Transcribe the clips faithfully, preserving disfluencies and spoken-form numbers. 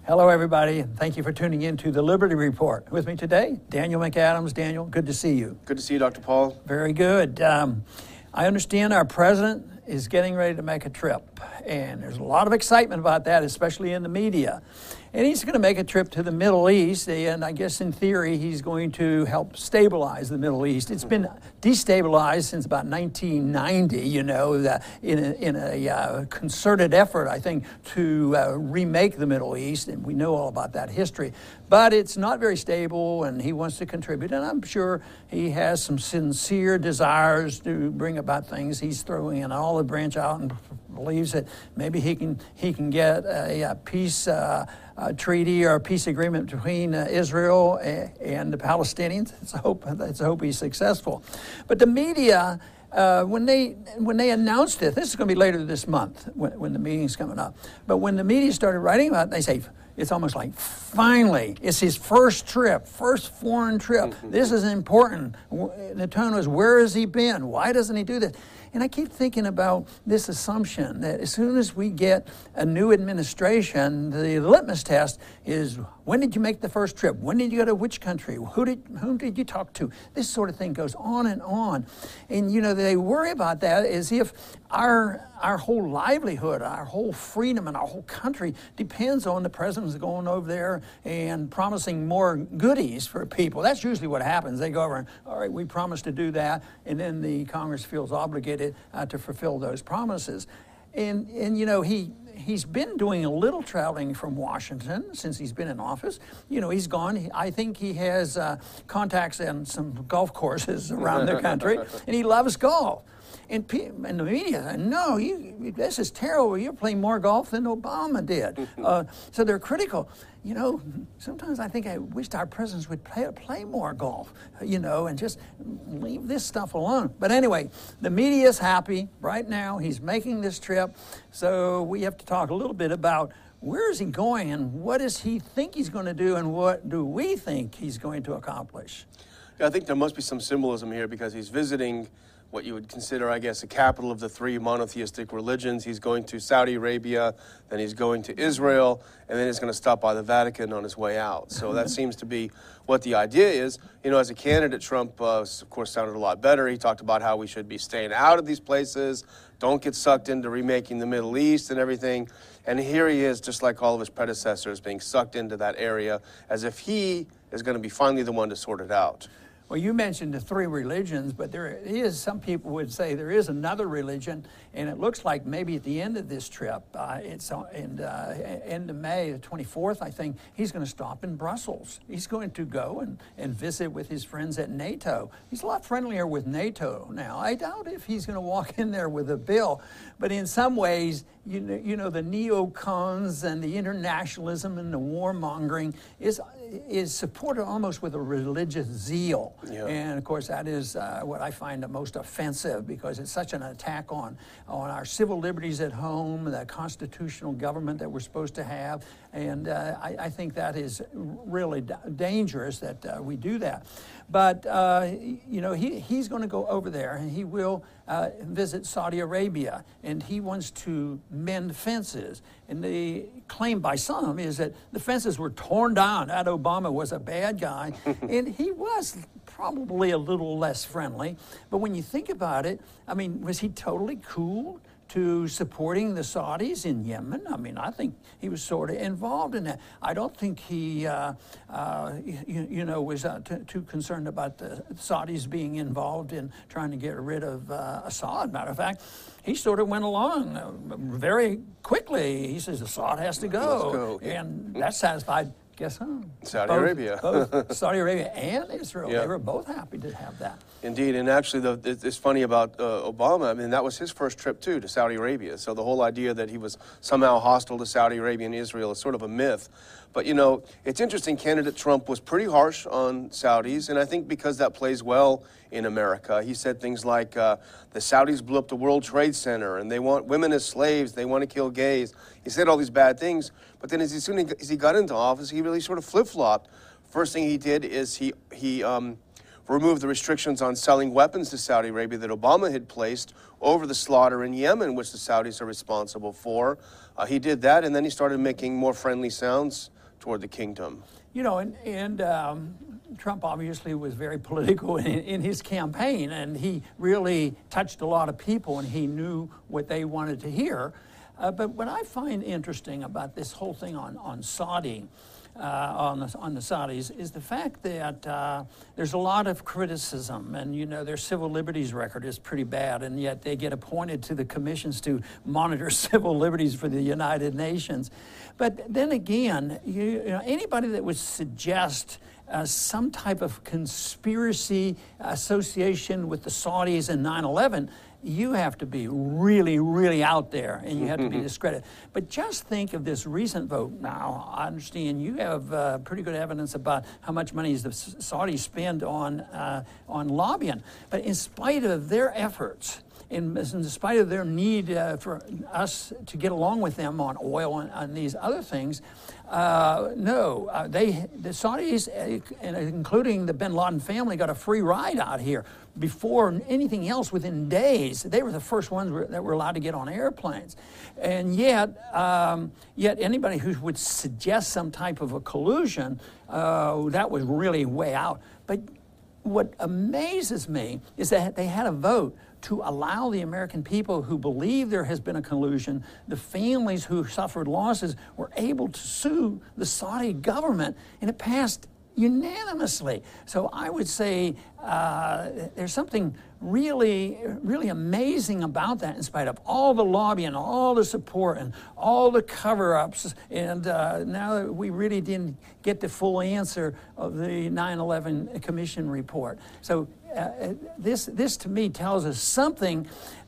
Hello, everybody, and thank you for tuning in to the Liberty Report. With me today, Daniel McAdams. Daniel, good to see you. Good to see you, Doctor Paul. Very good. Um, I understand our president is getting ready to make a trip, and there's a lot of excitement about that, especially in the media. And he's going to make a trip to the Middle East, and I guess in theory he's going to help stabilize the Middle East. It's been destabilized since about nineteen ninety, you know, the, in a, in a uh, concerted effort, I think, to uh, remake the Middle East, and we know all about that history. But it's not very stable, and he wants to contribute, and I'm sure he has some sincere desires to bring about things. He's throwing an olive branch out and believes that maybe he can he can get a, a peace uh, a treaty or a peace agreement between uh, Israel and, and the Palestinians. Let's hope, let's hope he's successful. But the media, uh, when they when they announced it, this is going to be later this month when, when the meeting's coming up. But when the media started writing about it, they say, it's almost like, finally, it's his first trip, first foreign trip. Mm-hmm. This is important. The tone was, where has he been? Why doesn't he do this? And I keep thinking about this assumption that as soon as we get a new administration, the litmus test is, when did you make the first trip? When did you go to which country? Who did, whom did you talk to? This sort of thing goes on and on. And, you know, they worry about that as if our our whole livelihood, our whole freedom, and our whole country depends on the president's going over there and promising more goodies for people. That's usually what happens. They go over and, all right, we promised to do that, and then the Congress feels obligated uh, to fulfill those promises. And, and you know, he... He's been doing a little traveling from Washington since he's been in office. You know, he's gone. I think he has uh, contacts in some golf courses around the country, and he loves golf. And, pe- and the media say, no, you, this is terrible. You're playing more golf than Obama did. Uh, so they're critical. You know, sometimes I think I wished our presidents would play, play more golf, you know, and just leave this stuff alone. But anyway, the media is happy right now. He's making this trip. So we have to talk a little bit about where is he going and what does he think he's going to do and what do we think he's going to accomplish? Yeah, I think there must be some symbolism here because he's visiting what you would consider, I guess, the capital of the three monotheistic religions. He's going to Saudi Arabia, then he's going to Israel, and then he's going to stop by the Vatican on his way out. So that seems to be what the idea is. You know, as a candidate, Trump, uh, of course, sounded a lot better. He talked about how we should be staying out of these places, don't get sucked into remaking the Middle East and everything. And here he is, just like all of his predecessors, being sucked into that area as if he is going to be finally the one to sort it out. Well, you mentioned the three religions, but there is, some people would say there is another religion, and it looks like maybe at the end of this trip, uh, it's in uh, end of May, the twenty-fourth, I think, he's going to stop in Brussels. He's going to go and, and visit with his friends at NATO. He's a lot friendlier with NATO now. I doubt if he's going to walk in there with a bill, but in some ways, you know, you know the neocons and the internationalism and the warmongering is is supported almost with a religious zeal. Yeah. And of course that is uh, what I find the most offensive because it's such an attack on, on our civil liberties at home, the constitutional government that we're supposed to have. And uh, I, I think that is really d- dangerous that uh, we do that. But, uh, you know, he, he's going to go over there and he will uh, visit Saudi Arabia, and he wants to mend fences. And the claim by some is that the fences were torn down. That Obama was a bad guy, and he was probably a little less friendly. But when you think about it, I mean, was he totally cool to supporting the Saudis in Yemen? I mean, I think he was sort of involved in that. I don't think he, uh, uh, you, you know, was uh, t- too concerned about the Saudis being involved in trying to get rid of uh, Assad. Matter of fact, he sort of went along uh, very quickly. He says Assad has to go, go. And that satisfied, guess who? Saudi both, Arabia. both Saudi Arabia and Israel. Yeah. They were both happy to have that. Indeed, and actually, the, it's funny about uh, Obama. I mean, that was his first trip too to Saudi Arabia. So the whole idea that he was somehow hostile to Saudi Arabia and Israel is sort of a myth. But you know, it's interesting. Candidate Trump was pretty harsh on Saudis, and I think because that plays well in America. He said things like, uh, "The Saudis blew up the World Trade Center, and they want women as slaves. They want to kill gays." He said all these bad things, but then as soon as he got into office, he really sort of flip-flopped. First thing he did is he he. Um, removed the restrictions on selling weapons to Saudi Arabia that Obama had placed over the slaughter in Yemen, which the Saudis are responsible for. Uh, he did that, and then he started making more friendly sounds toward the kingdom. You know, and, and um, Trump obviously was very political in, in his campaign, and he really touched a lot of people, and he knew what they wanted to hear. Uh, but what I find interesting about this whole thing on, on Saudi, uh, on, the, on the Saudis, is the fact that uh, there's a lot of criticism, and you know, their civil liberties record is pretty bad, and yet they get appointed to the commissions to monitor civil liberties for the United Nations. But then again, you, you know, anybody that would suggest Uh, some type of conspiracy association with the Saudis and nine eleven, you have to be really, really out there, and you have to be discredited. But just think of this recent vote. Now, I understand you have uh, pretty good evidence about how much money the Saudis spend on, uh, on lobbying. But in spite of their efforts, in, in spite of their need uh, for us to get along with them on oil and on these other things, uh, no, uh, they the Saudis, uh, including the Bin Laden family, got a free ride out here. Before anything else, within days, they were the first ones that were allowed to get on airplanes. And yet, um, yet anybody who would suggest some type of a collusion, uh, that was really way out. But what amazes me is that they had a vote to allow the American people who believe there has been a collusion, the families who suffered losses, were able to sue the Saudi government, and it passed unanimously. So I would say uh, there's something really, really amazing about that, in spite of all the lobbying, all the support, and all the cover-ups. And uh, now that we really didn't get the full answer of the nine eleven Commission report. So uh, this, this to me tells us something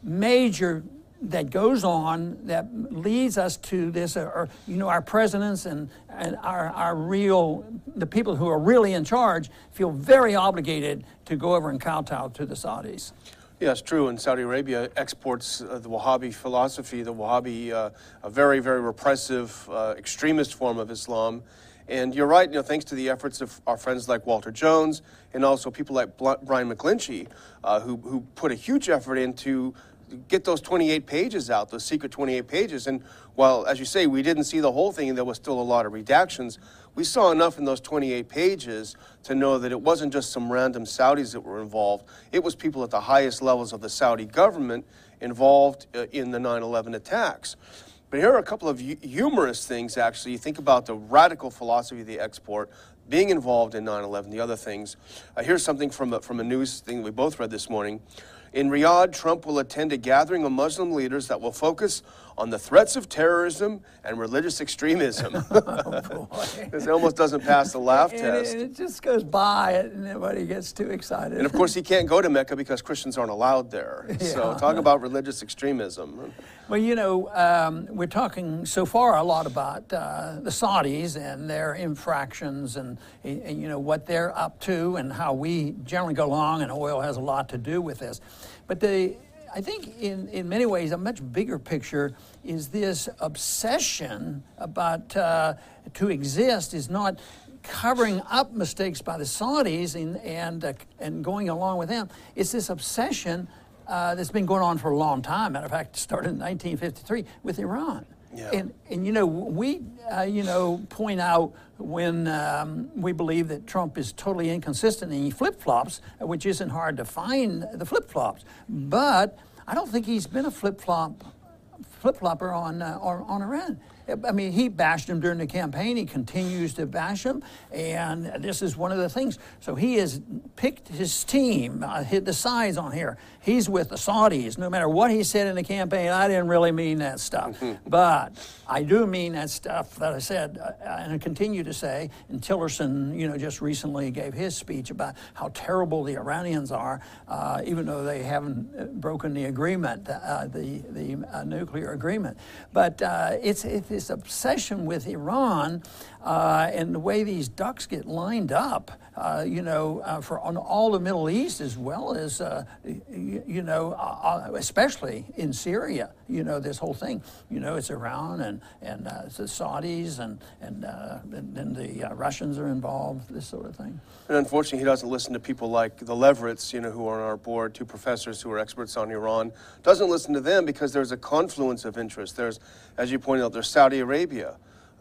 major that goes on that leads us to this, uh, or, you know, our presidents and, and our, our real, the people who are really in charge feel very obligated to go over and kowtow to the Saudis. Yeah, it's true. And Saudi Arabia exports uh, the Wahhabi philosophy, the Wahhabi, uh, a very, very repressive, uh, extremist form of Islam. And you're right, you know, thanks to the efforts of our friends like Walter Jones and also people like Brian McGlinchey, uh, who, who put a huge effort into get those twenty-eight pages out, those secret twenty-eight pages. And while, as you say, we didn't see the whole thing and there was still a lot of redactions, we saw enough in those twenty-eight pages to know that it wasn't just some random Saudis that were involved. It was people at the highest levels of the Saudi government involved uh, in the nine eleven attacks. But here are a couple of humorous things, actually. You think about the radical philosophy of the export, being involved in nine eleven, the other things. Uh, here's something from a, from a news thing we both read this morning. In Riyadh, Trump will attend a gathering of Muslim leaders that will focus on the threats of terrorism and religious extremism. Oh, boy. This almost doesn't pass the laugh and test. It, it just goes by, and nobody gets too excited. And of course, he can't go to Mecca because Christians aren't allowed there. Yeah. So talk about religious extremism. Well, you know, um, we're talking so far a lot about uh, the Saudis and their infractions and, and, you know, what they're up to and how we generally go along, and oil has a lot to do with this. But the, I think in, in many ways, a much bigger picture is this obsession about uh, to exist is not covering up mistakes by the Saudis and, and, uh, and going along with them. It's this obsession Uh, that's been going on for a long time. Matter of fact, it started in nineteen fifty-three with Iran. Yeah. And, and, you know, we, uh, you know, point out when um, we believe that Trump is totally inconsistent and he flip-flops, which isn't hard to find the flip-flops. But I don't think he's been a flip-flop, flip-flopper on, uh, on, on Iran. I mean, he bashed him during the campaign. He continues to bash him, and this is one of the things. So he has picked his team, uh, hit the sides on here. He's with the Saudis. No matter what he said in the campaign, I didn't really mean that stuff. But I do mean that stuff that I said, uh, and I continue to say. And Tillerson, you know, just recently gave his speech about how terrible the Iranians are, uh, even though they haven't broken the agreement, uh, the the uh, nuclear agreement. But uh, it's it's this obsession with Iran uh, and the way these ducks get lined up, uh, you know, uh, for on all the Middle East as well as, uh, you, you know, uh, especially in Syria. You know, this whole thing. You know, it's Iran and and uh, it's the Saudis and and uh, and, and the uh, Russians are involved. This sort of thing. And unfortunately, he doesn't listen to people like the Leverets, you know, who are on our board, two professors who are experts on Iran. Doesn't listen to them because there's a confluence of interest. There's, as you pointed out, there's Saudi Arabia.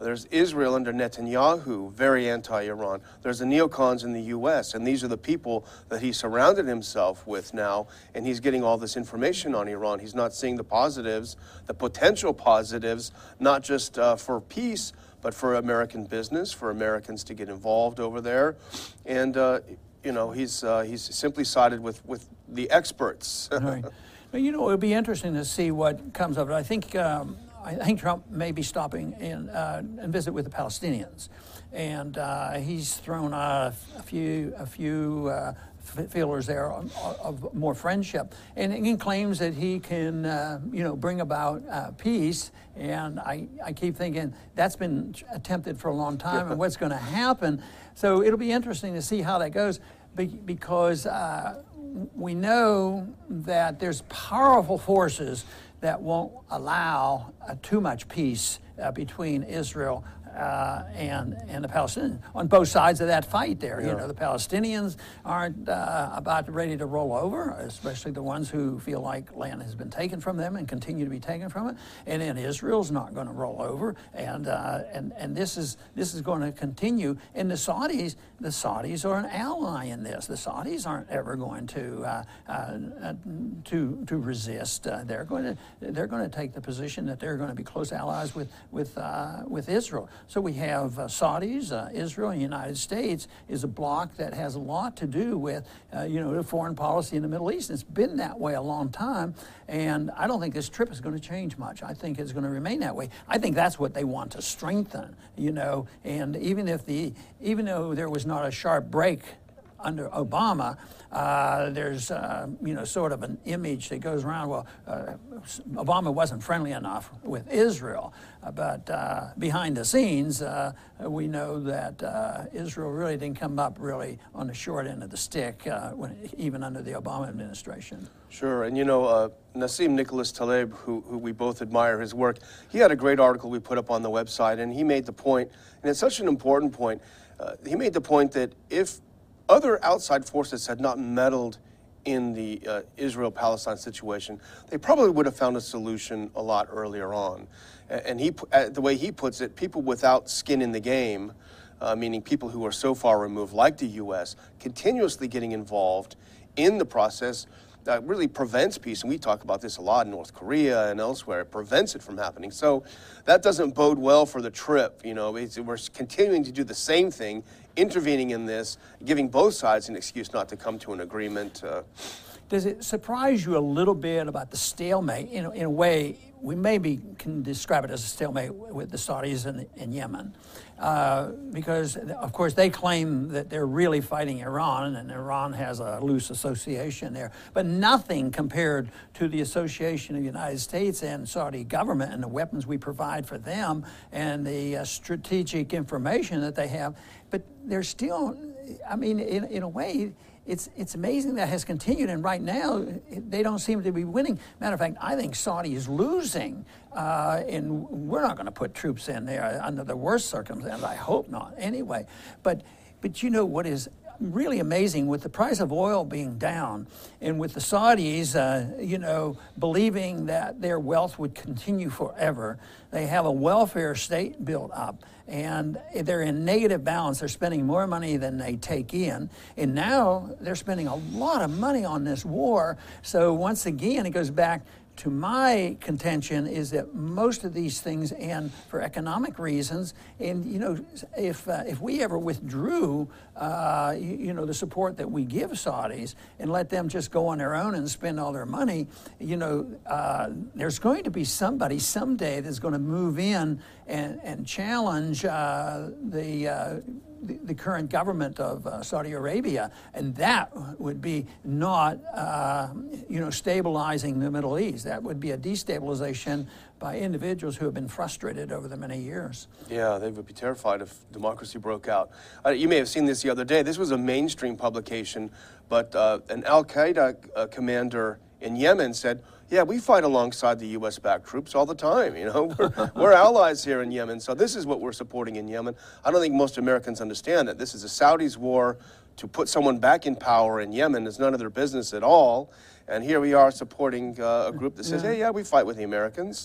There's Israel under Netanyahu, very anti-Iran. There's the neocons in the U S, and these are the people that he surrounded himself with now, and he's getting all this information on Iran. He's not seeing the positives, the potential positives, not just uh, for peace, but for American business, for Americans to get involved over there. And, uh, you know, he's uh, he's simply sided with, with the experts. Right. Well, you know, it'll be interesting to see what comes of it. I think um, I think Trump may be stopping in uh, and visit with the Palestinians, and uh, he's thrown out a few a few uh, feelers there of, of more friendship, and he claims that he can uh, you know bring about uh, peace. And I, I keep thinking that's been attempted for a long time, and what's going to happen. So it'll be interesting to see how that goes, because uh, we know that there's powerful forces that won't allow uh, too much peace uh, between Israel uh, and and the Palestinians on both sides of that fight there. Yeah. You know, the Palestinians aren't uh, about ready to roll over, especially the ones who feel like land has been taken from them and continue to be taken from it. And then Israel's not going to roll over, and uh, and and this is this is going to continue. And the Saudis, the Saudis are an ally in this. The Saudis aren't ever going to uh, uh, to to resist. Uh, they're going to they're going to take the position that they're going to be close allies with with uh, with Israel. So we have uh, Saudis, uh, Israel, and the United States is a bloc that has a lot to do with, uh, you know, the foreign policy in the Middle East. It's been that way a long time, and I don't think this trip is going to change much. I think it's going to remain that way. I think that's what they want to strengthen, you know, and even if the, even though there was not a sharp break under Obama, uh, there's, uh, you know, sort of an image that goes around, well, uh, Obama wasn't friendly enough with Israel, uh, but uh, behind the scenes, uh, we know that uh, Israel really didn't come up really on the short end of the stick, uh, when, even under the Obama administration. Sure, and you know, uh, Nassim Nicholas Taleb, who, who we both admire his work, he had a great article we put up on the website, and he made the point, and it's such an important point, uh, he made the point that if other outside forces had not meddled in the uh, Israel-Palestine situation, they probably would have found a solution a lot earlier on. And he, uh, the way he puts it, people without skin in the game, uh, meaning people who are so far removed, like the U S, continuously getting involved in the process, uh, really prevents peace. And we talk about this a lot in North Korea and elsewhere. It prevents it from happening. So that doesn't bode well for the trip. You know, it's, we're continuing to do the same thing, intervening in this, giving both sides an excuse not to come to an agreement. Uh, Does it surprise you a little bit about the stalemate? In, in a way, we maybe can describe it as a stalemate with the Saudis in, in Yemen. Uh, because, of course, they claim that they're really fighting Iran, and Iran has a loose association there. But nothing compared to the association of the United States and Saudi government and the weapons we provide for them and the uh, strategic information that they have. But they're still, I mean, in, in a way, It's it's amazing that has continued, and right now they don't seem to be winning. Matter of fact, I think Saudi is losing, uh, and we're not going to put troops in there under the worst circumstances. I hope not, anyway. But but you know what is really amazing, with the price of oil being down, and with the Saudis, uh, you know, believing that their wealth would continue forever. They have a welfare state built up, and they're in negative balance. They're spending more money than they take in, and now they're spending a lot of money on this war. So once again, it goes back to my contention is that most of these things end for economic reasons. And, you know, if uh, if we ever withdrew, uh, you, you know, the support that we give Saudis and let them just go on their own and spend all their money, you know, uh, there's going to be somebody someday that's going to move in and, and challenge uh, the uh, The, the current government of uh, Saudi Arabia, and that would be not, uh, you know, stabilizing the Middle East. That would be a destabilization by individuals who have been frustrated over the many years. Yeah, they would be terrified if democracy broke out. Uh, you may have seen this the other day. This was a mainstream publication, but uh, an Al-Qaeda uh, commander in Yemen said, yeah, we fight alongside the U S-backed troops all the time. You know, we're, we're allies here in Yemen, so this is what we're supporting in Yemen. I don't think most Americans understand that this is the Saudis' war to put someone back in power in Yemen. It's none of their business at all. And here we are supporting uh, a group that says, yeah. hey, yeah, we fight with the Americans.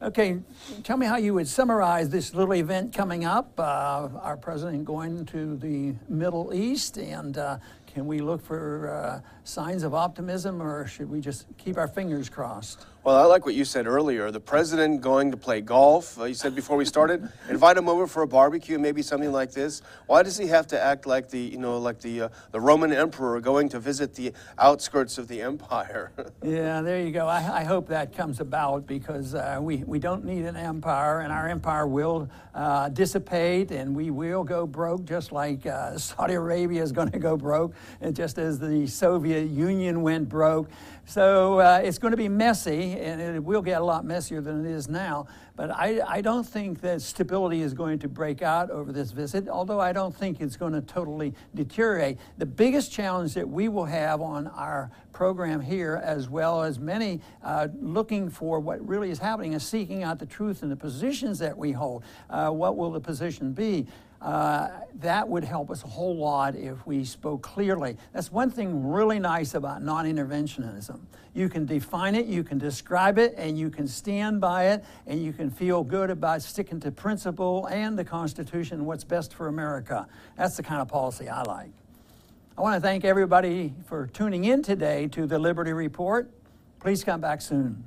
Okay, tell me how you would summarize this little event coming up. Uh, our president going to the Middle East, and uh, can we look for uh, signs of optimism, or should we just keep our fingers crossed? Well, I like what you said earlier. The president going to play golf. Uh, you said before we started, invite him over for a barbecue, maybe something like this. Why does he have to act like the, you know, like the uh, the Roman emperor going to visit the outskirts of the empire? Yeah, there you go. I, I hope that comes about, because uh, we we don't need an empire, and our empire will uh, dissipate, and we will go broke, just like uh, Saudi Arabia is going to go broke, and just as the Soviet Union went broke. So uh, it's going to be messy, and it will get a lot messier than it is now. But I, I don't think that stability is going to break out over this visit, although I don't think it's going to totally deteriorate. The biggest challenge that we will have on our program here, as well as many uh, looking for what really is happening, is seeking out the truth in the positions that we hold. Uh, what will the position be? Uh, that would help us a whole lot if we spoke clearly. That's one thing really nice about non-interventionism. You can define it, you can describe it, and you can stand by it, and you can feel good about sticking to principle and the Constitution and what's best for America. That's the kind of policy I like. I want to thank everybody for tuning in today to the Liberty Report. Please come back soon.